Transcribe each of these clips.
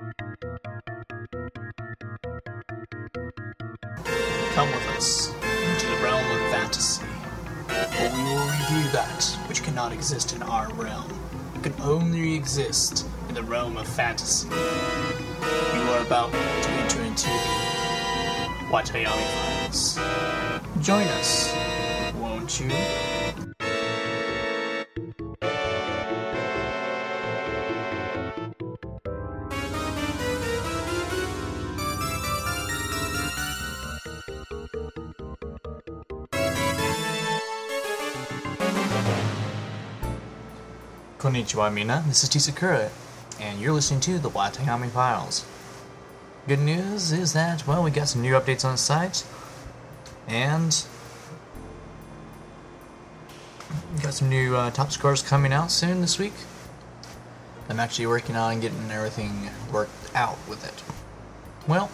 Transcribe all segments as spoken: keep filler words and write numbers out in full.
Come with us into the realm of fantasy, for we will review that which cannot exist in our realm. It can only exist in the realm of fantasy. You are about to enter into the Watayami Files. Join us, won't you? Konnichiwa mina, this is T Sakura, and you're listening to the Watayami Files. Good news is that, well, we got some new updates on the site, and we got some new uh, top scores coming out soon this week. I'm actually working on getting everything worked out with it. Well,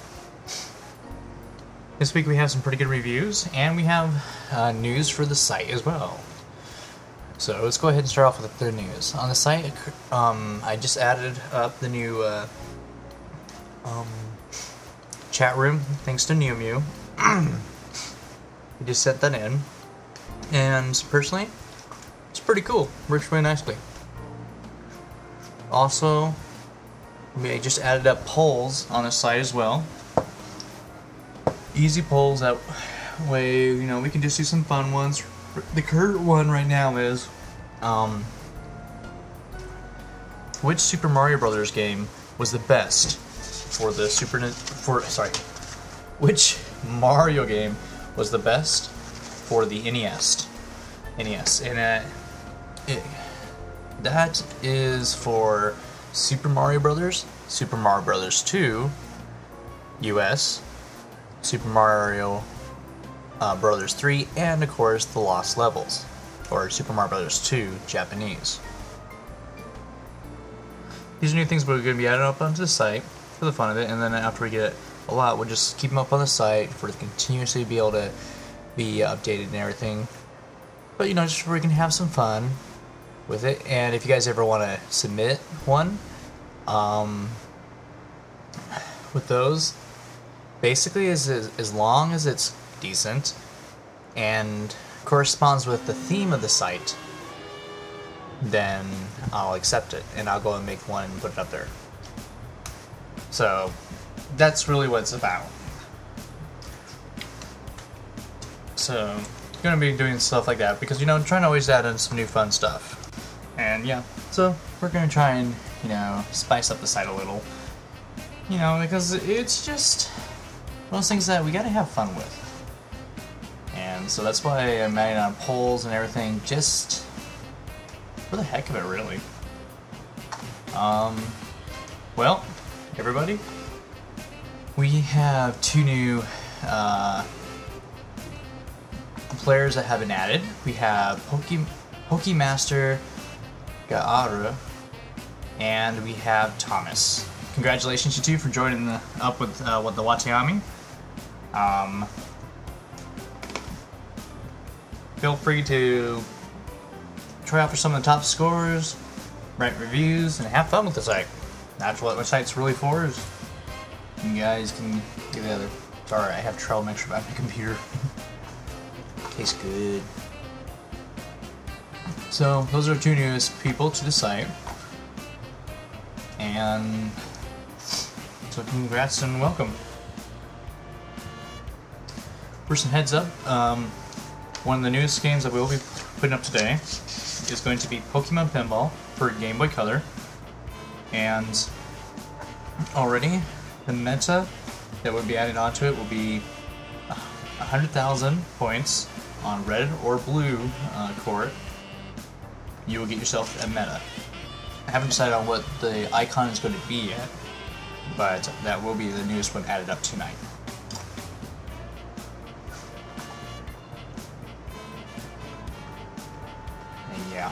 this week we have some pretty good reviews, and we have uh, news for the site as well. So let's go ahead and start off with the news. On the site, um, I just added up the new uh, um, chat room, thanks to Mew Mew. We just set that in, and personally, it's pretty cool. Works really nicely. Also, we just added up polls on the site as well. Easy polls, that way, you know, we can just do some fun ones. The current one right now is, um, which Super Mario Brothers game was the best for the Super, for, sorry, which Mario game was the best for the N E S, N E S, and uh, it, that is for Super Mario Brothers, Super Mario Brothers two, U S, Super Mario Uh, Brothers three, and of course the Lost Levels, or Super Mario Brothers two Japanese. These are new things we're going to be adding up onto the site for the fun of it, and then after we get a lot, we'll just keep them up on the site for it to continuously be able to be updated and everything. But you know, just so we can have some fun with it, and if you guys ever want to submit one, um, with those, basically as as long as it's decent and corresponds with the theme of the site, then I'll accept it and I'll go and make one and put it up there. So that's really what it's about. So I'm gonna be doing stuff like that because, you know, I'm trying to always add in some new fun stuff. And yeah, so we're gonna try and, you know, spice up the site a little, you know, because it's just one of those things that we gotta have fun with. And so that's why I'm adding on polls and everything, just for the heck of it, really. Um, well, everybody, we have two new uh, players that have been added. We have Poke, Pokemaster Gaara, and we have Thomas. Congratulations, you two, for joining the, up with uh, with the Watayami. Um, Feel free to try out for some of the top scores, write reviews, and have fun with the site. That's what my site's really for, is you guys can get the other. Sorry, I have trouble making sure about my computer. Tastes good. So, those are two newest people to the site. And so congrats and welcome. For some heads up, um, one of the newest games that we will be putting up today is going to be Pokemon Pinball for Game Boy Color. And already, the meta that would be added onto it will be one hundred thousand points on red or blue uh, court. You will get yourself a meta. I haven't decided on what the icon is going to be yet, but that will be the newest one added up tonight. Yeah.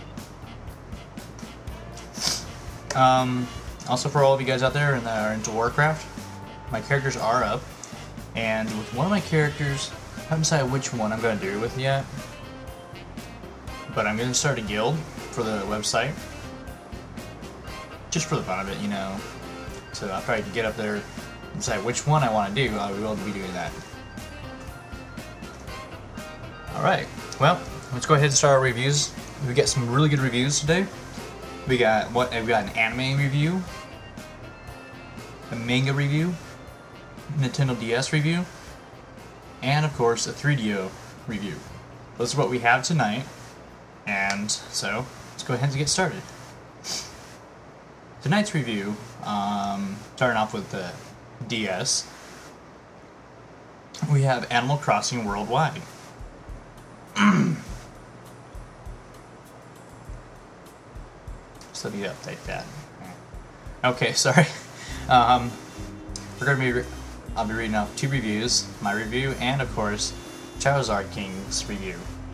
Um, also, for all of you guys out there that are into Warcraft, my characters are up, and with one of my characters, I haven't decided which one I'm going to do it with yet, but I'm going to start a guild for the website, just for the fun of it, you know. So after I can get up there and decide which one I want to do, I will be doing that. Alright, well, let's go ahead and start our reviews. We got some really good reviews today. We got what? We got an anime review, a manga review, Nintendo D S review, and of course a three D O review. Those are what we have tonight, and so let's go ahead and get started. Tonight's review, um, starting off with the D S, we have Animal Crossing Worldwide. So let me update that. Okay, sorry. Um, we're gonna be. Re I'll be reading off two reviews, my review, and of course, Charizard King's review.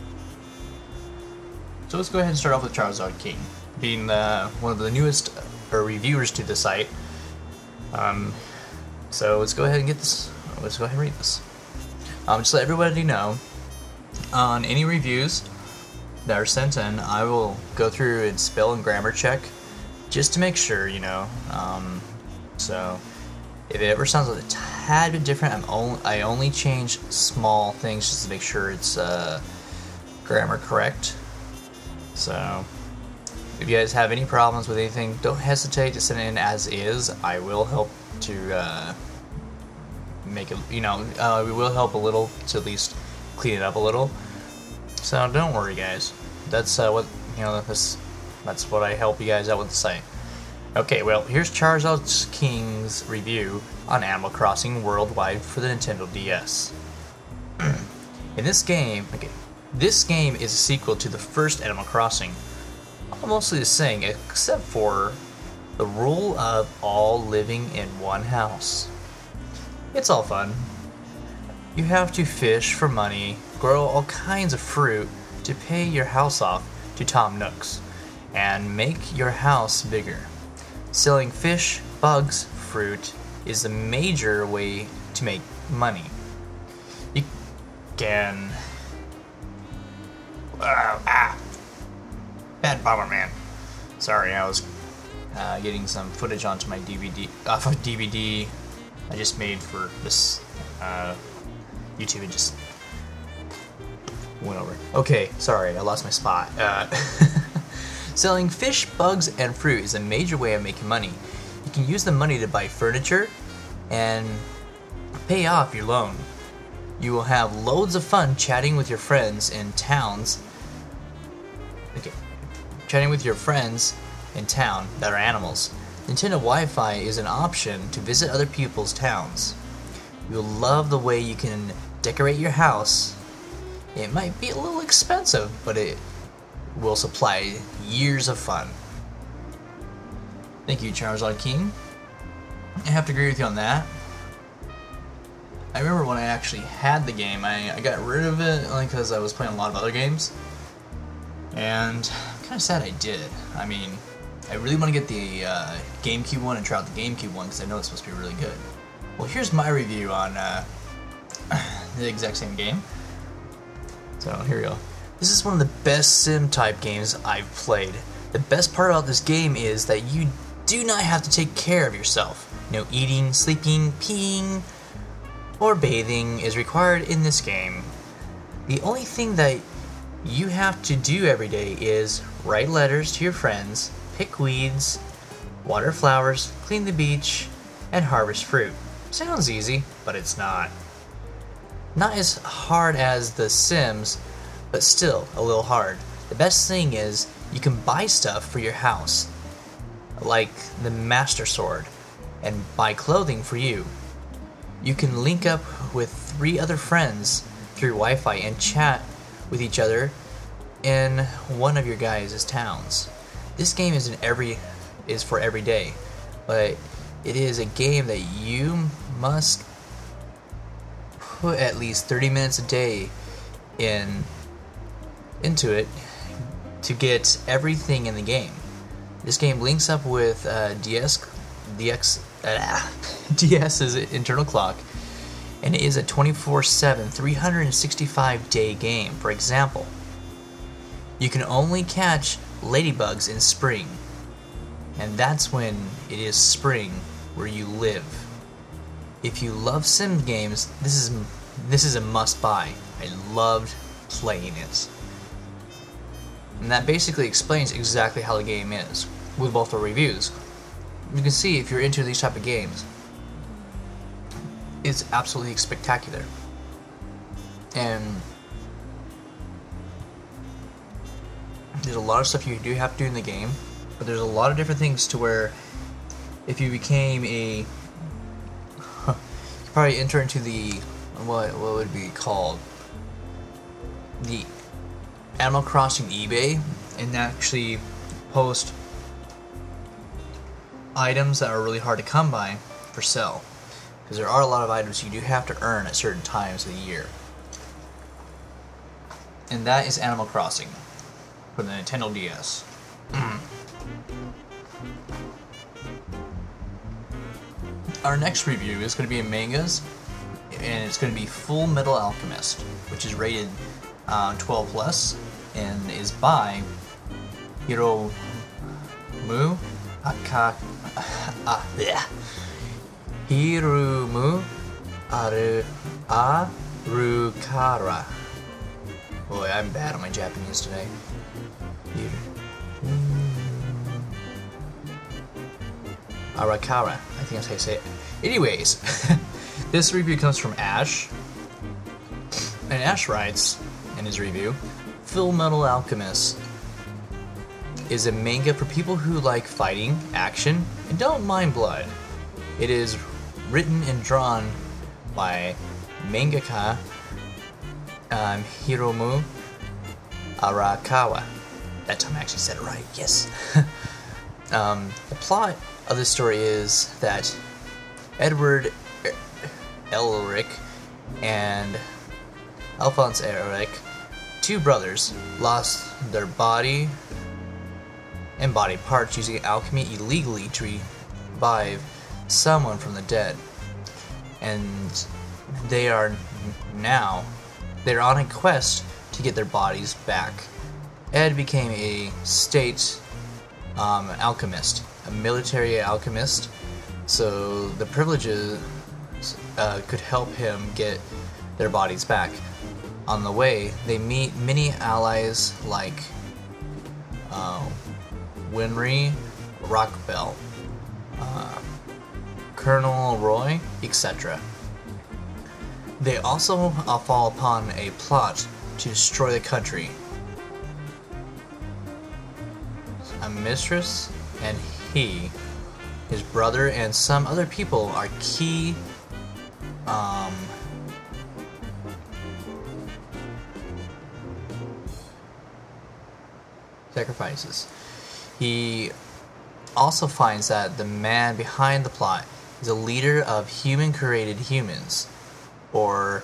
So let's go ahead and start off with Charizard King, being uh, one of the newest uh, reviewers to the site. Um, so let's go ahead and get this. Let's go ahead and read this. Um, just let everybody know. On any reviews that are sent in, I will go through and spell and grammar check just to make sure, you know. Um, so if it ever sounds a tad bit different, I'm only, I only change small things just to make sure it's uh, grammar correct. So if you guys have any problems with anything, don't hesitate to send it in as is. I will help to uh, make it, you know, uh, we will help a little to at least clean it up a little. So don't worry, guys. That's uh, what you know. That's that's what I help you guys out with the site. Okay, well here's Charizard King's review on Animal Crossing Worldwide for the Nintendo D S. In this game, okay, this game is a sequel to the first Animal Crossing, mostly the same except for the rule of all living in one house. It's all fun. You have to fish for money, grow all kinds of fruit to pay your house off to Tom Nooks, and make your house bigger. Selling fish, bugs, fruit is the major way to make money. You can... Uh, ah! Bad Bomberman. Sorry, I was uh, getting some footage onto my D V D, off of D V D I just made for this uh, YouTube and just went over. Okay, sorry, I lost my spot. Uh, selling fish, bugs, and fruit is a major way of making money. You can use the money to buy furniture and pay off your loan. You will have loads of fun chatting with your friends in towns. Okay, chatting with your friends in town that are animals. Nintendo Wi-Fi is an option to visit other people's towns. You'll love the way you can decorate your house. It might be a little expensive, but it will supply years of fun. Thank you, Charizard King. I have to agree with you on that. I remember when I actually had the game, I, I got rid of it only because I was playing a lot of other games. And I'm kind of sad I did. I mean, I really want to get the uh, GameCube one and try out the GameCube one because I know it's supposed to be really good. Well, here's my review on uh, the exact same game. So here we go. This is one of the best sim type games I've played. The best part about this game is that you do not have to take care of yourself. No eating, sleeping, peeing, or bathing is required in this game. The only thing that you have to do every day is write letters to your friends, pick weeds, water flowers, clean the beach, and harvest fruit. Sounds easy, but it's not. Not as hard as The Sims, but still a little hard. The best thing is you can buy stuff for your house, like the Master Sword, and buy clothing for you. You can link up with three other friends through Wi-Fi and chat with each other in one of your guys' towns. This game is in every is for every day, but it is a game that you must put at least thirty minutes a day in into it to get everything in the game. This game links up with uh, D S, D X, uh, DS's internal clock, and it is a twenty-four seven, three hundred sixty-five day game. For example, you can only catch ladybugs in spring, and that's when it is spring where you live. If you love sim games, this is this is a must-buy. I loved playing it. And that basically explains exactly how the game is, with both the reviews. You can see if you're into these type of games, it's absolutely spectacular. And there's a lot of stuff you do have to do in the game, but there's a lot of different things to where if you became a you probably enter into the what what would it be called, the Animal Crossing eBay, and actually post items that are really hard to come by for sale, because there are a lot of items you do have to earn at certain times of the year. And that is Animal Crossing for the Nintendo D S. Our next review is going to be in mangas, and it's going to be Full Metal Alchemist, which is rated uh, twelve plus, and is by Hiromu Aka, uh, yeah. Hiromu Aru Arukara. Boy, I'm bad on my Japanese today. Arakara, I think that's how you say it. Anyways, this review comes from Ash, and Ash writes in his review, Full Metal Alchemist is a manga for people who like fighting, action, and don't mind blood. It is written and drawn by mangaka um, Hiromu Arakawa. That time I actually said it right, yes. um, the plot of this story is that Edward Elric and Alphonse Elric, two brothers, lost their body and body parts using alchemy illegally to revive someone from the dead. And they are now, they're on a quest to get their bodies back. Ed became a state um, alchemist, a military alchemist, so the privileges uh, could help him get their bodies back. On the way, they meet many allies like uh, Winry, Rockbell, uh, Colonel Roy, et cetera. They also uh, fall upon a plot to destroy the country. A mistress and he, his brother, and some other people are key um, sacrifices. He also finds that the man behind the plot is a leader of human-created humans, or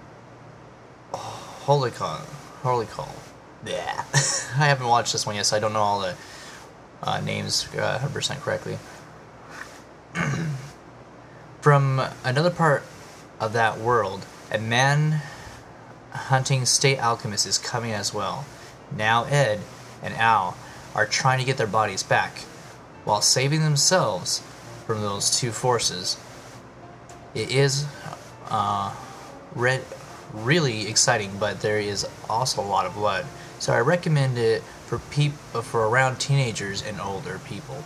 Holicon. Holicol. Yeah. I haven't watched this one yet, so I don't know all the uh, names uh, one hundred percent correctly. From another part of that world, a man-hunting state alchemist is coming as well. Now Ed and Al are trying to get their bodies back, while saving themselves from those two forces. It is uh, re really exciting, but there is also a lot of blood, so I recommend it for peop for around teenagers and older people.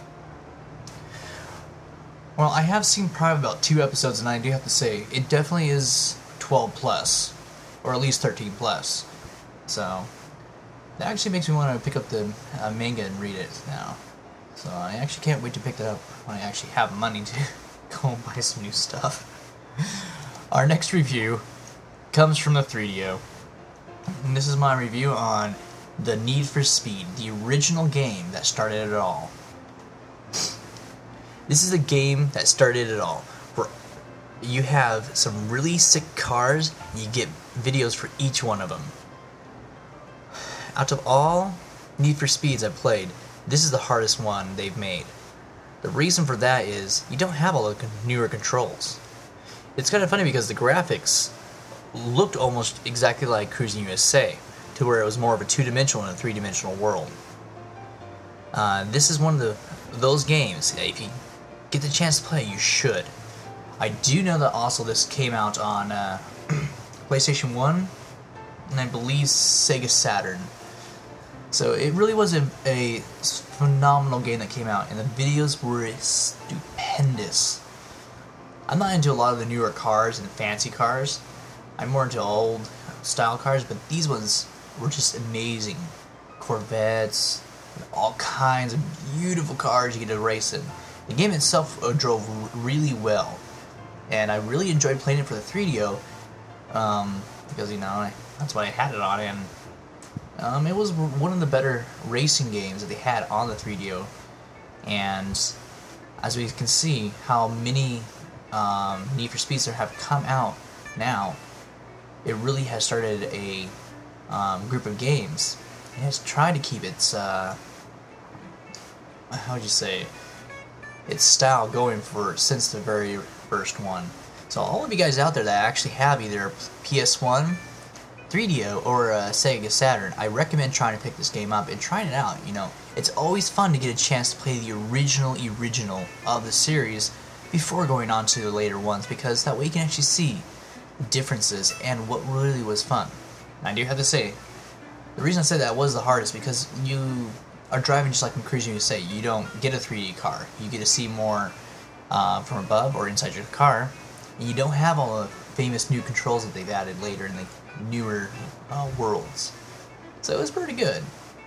Well, I have seen probably about two episodes, and I do have to say, it definitely is twelve plus, or at least thirteen plus. So that actually makes me want to pick up the uh, manga and read it now. So I actually can't wait to pick that up when I actually have money to go and buy some new stuff. Our next review comes from the three D O. And this is my review on the Need for Speed, the original game that started it all. This is a game that started it all, where you have some really sick cars, you get videos for each one of them. Out of all Need for Speeds I've played, this is the hardest one they've made. The reason for that is you don't have all the newer controls. It's kind of funny because the graphics looked almost exactly like Cruising U S A, to where it was more of a two-dimensional and a three-dimensional world. Uh, this is one of the those games. If you get the chance to play, you should. I do know that also this came out on uh, PlayStation one, and I believe Sega Saturn. So it really was a, a phenomenal game that came out, and the videos were stupendous. I'm not into a lot of the newer cars and fancy cars. I'm more into old style cars, but these ones were just amazing. Corvettes, all kinds of beautiful cars you get to race in. The game itself uh, drove really well, and I really enjoyed playing it for the three D O, um, because, you know, I, that's what I had it on, and um, it was one of the better racing games that they had on the three D O. And as we can see, how many um, Need for Speeds there have come out now, it really has started a um, group of games. It has tried to keep its, uh, how would you say, its style going for since the very first one. So all of you guys out there that actually have either a P S one, three D O, or a Sega Saturn, I recommend trying to pick this game up and trying it out. You know, it's always fun to get a chance to play the original original of the series before going on to the later ones, because that way you can actually see differences and what really was fun. And I do have to say, the reason I said that was the hardest because you are driving just like in Cruising U S A. You don't get a three D car. You get to see more uh, from above or inside your car, and you don't have all the famous new controls that they've added later in the newer uh, worlds. So it was pretty good.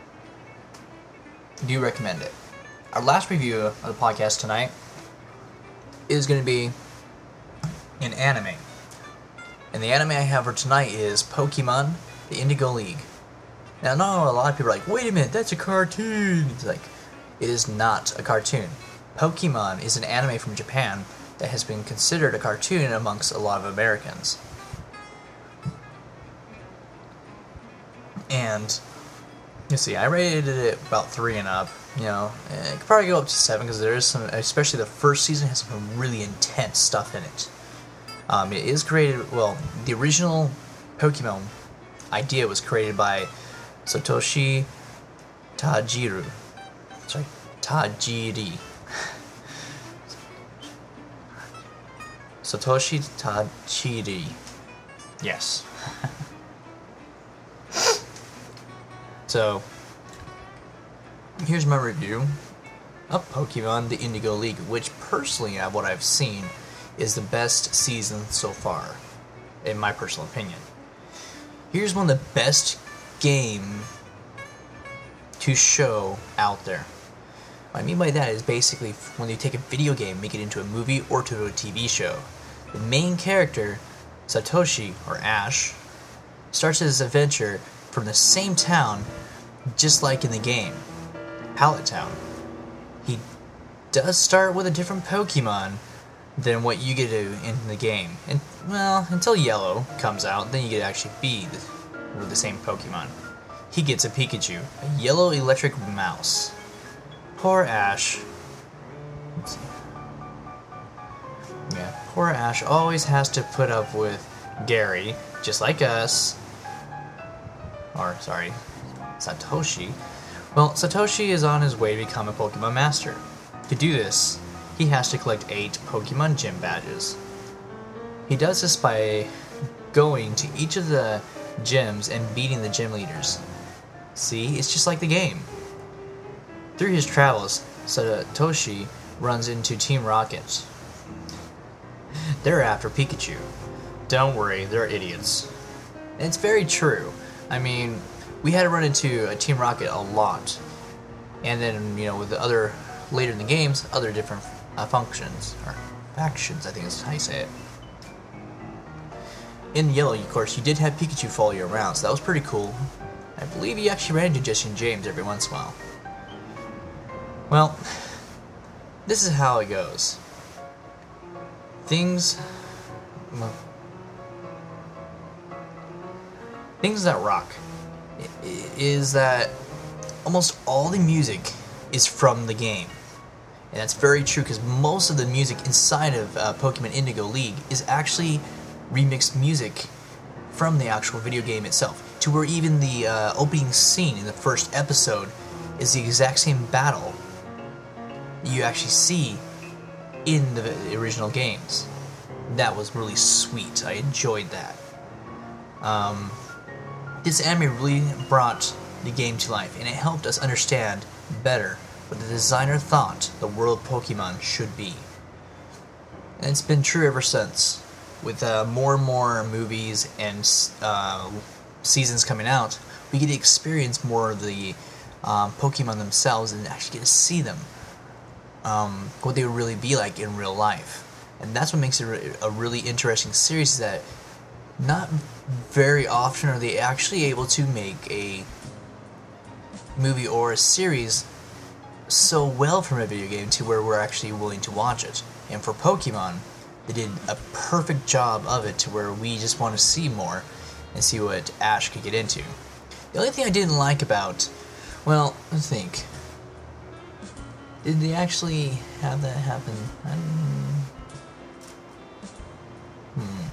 Do recommend it. Our last review of the podcast tonight is going to be an anime. And the anime I have for tonight is Pokemon, the Indigo League. Now, I know a lot of people are like, wait a minute, that's a cartoon. It's like, it is not a cartoon. Pokemon is an anime from Japan that has been considered a cartoon amongst a lot of Americans. And, you see, I rated it about three and up. You know, it could probably go up to seven because there is some, especially the first season has some really intense stuff in it. Um, it is created, well, the original Pokemon idea was created by Satoshi Tajiri. Sorry, Tajiri. Satoshi Tajiri. Yes. So, here's my review of Pokemon the Indigo League, which personally, of what I've seen, is the best season so far, in my personal opinion. Here's one of the best game to show out there. What I mean by that is basically when you take a video game, make it into a movie or to a T V show. The main character, Satoshi, or Ash, starts his adventure from the same town, just like in the game, Pallet Town. He does start with a different Pokemon than what you get to in the game. And, well, until Yellow comes out, then you get to actually be the, with the same Pokemon. He gets a Pikachu, a yellow electric mouse. Poor Ash. Let's see. Yeah, poor Ash always has to put up with Gary, just like us. Or, sorry, Satoshi. Well, Satoshi is on his way to become a Pokemon Master. To do this, he has to collect eight Pokemon Gym badges. He does this by going to each of the gyms and beating the gym leaders. See, it's just like the game. Through his travels, Satoshi runs into Team Rocket. They're after Pikachu. Don't worry, they're idiots. And it's very true. I mean, we had to run into a Team Rocket a lot. And then, you know, with the other, later in the games, other different uh, functions, or factions, I think is how you say it. In Yellow, of course, you did have Pikachu follow you around, so that was pretty cool. I believe you actually ran into Jesse and James every once in a while. Well, this is how it goes. Things... Well, things that rock is that almost all the music is from the game. And that's very true because most of the music inside of uh, Pokemon Indigo League is actually remixed music from the actual video game itself, to where even the uh, opening scene in the first episode is the exact same battle you actually see in the original games. That was really sweet. I enjoyed that. Um, this anime really brought the game to life, and it helped us understand better what the designer thought the world of Pokemon should be. And it's been true ever since. With uh, more and more movies and uh, seasons coming out, we get to experience more of the um, Pokemon themselves and actually get to see them. Um, what they would really be like in real life. And that's what makes it a really interesting series, is that not very often are they actually able to make a movie or a series so well from a video game to where we're actually willing to watch it. And for Pokemon, they did a perfect job of it to where we just want to see more and see what Ash could get into. The only thing I didn't like about, well, let's think. Did they actually have that happen? I don't, hmm.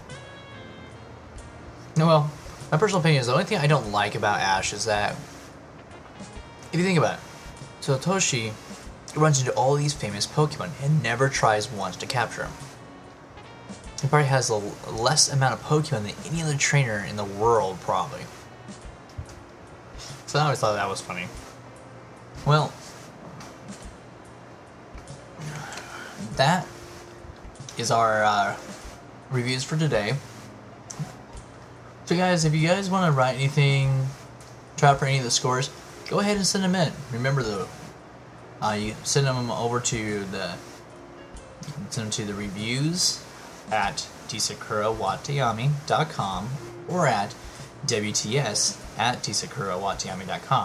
No, well, my personal opinion is the only thing I don't like about Ash is that, if you think about it, Satoshi runs into all these famous Pokemon and never tries once to capture them. He probably has a less amount of Pokemon than any other trainer in the world, probably. So I always thought that was funny. Well, that is our uh, reviews for today. So guys, if you guys want to write anything, try for any of the scores, go ahead and send them in. Remember though, uh, you send them over to the you can send them to the reviews at tsukurawatayami dot com or at W T S at tsukurawatayami dot com.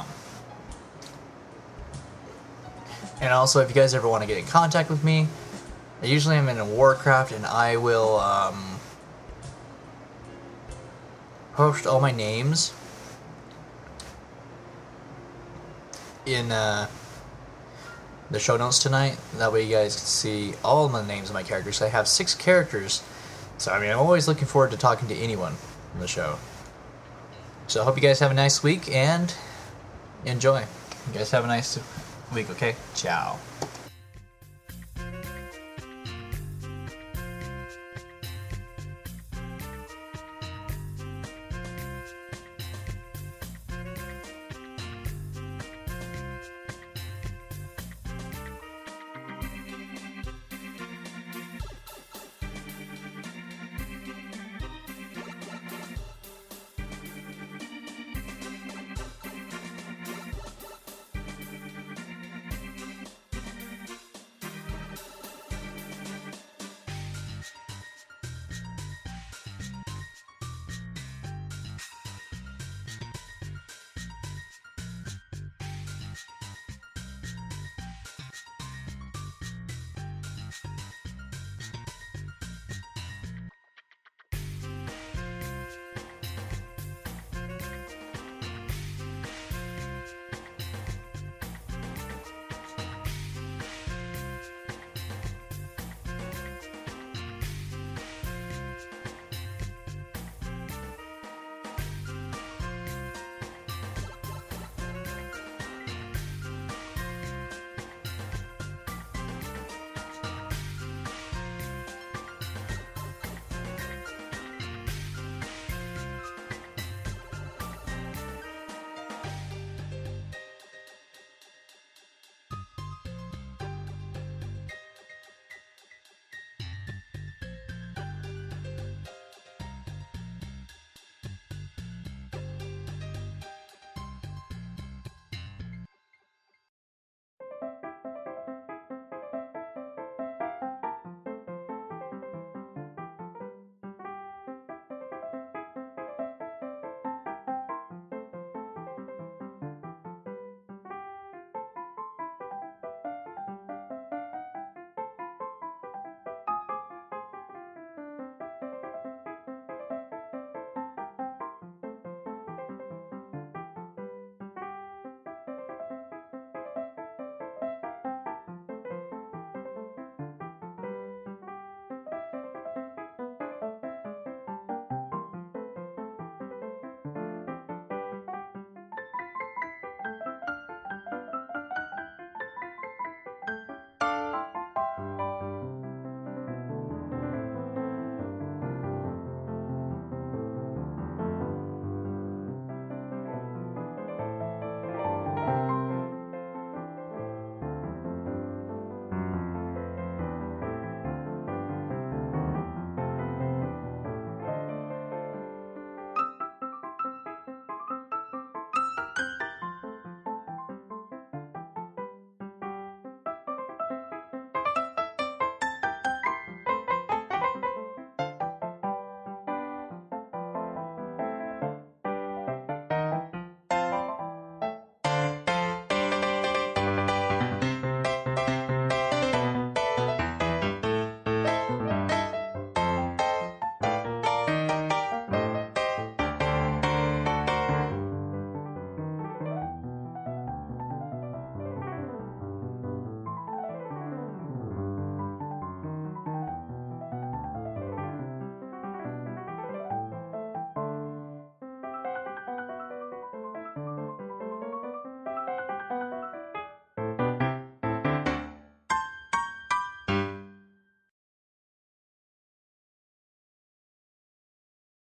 And also, if you guys ever want to get in contact with me, I usually am in Warcraft, and I will um, post all my names in uh, the show notes tonight. That way you guys can see all of the names of my characters. I have six characters, so I mean, I'm always looking forward to talking to anyone on the show. So I hope you guys have a nice week, and enjoy. You guys have a nice week, okay? Ciao.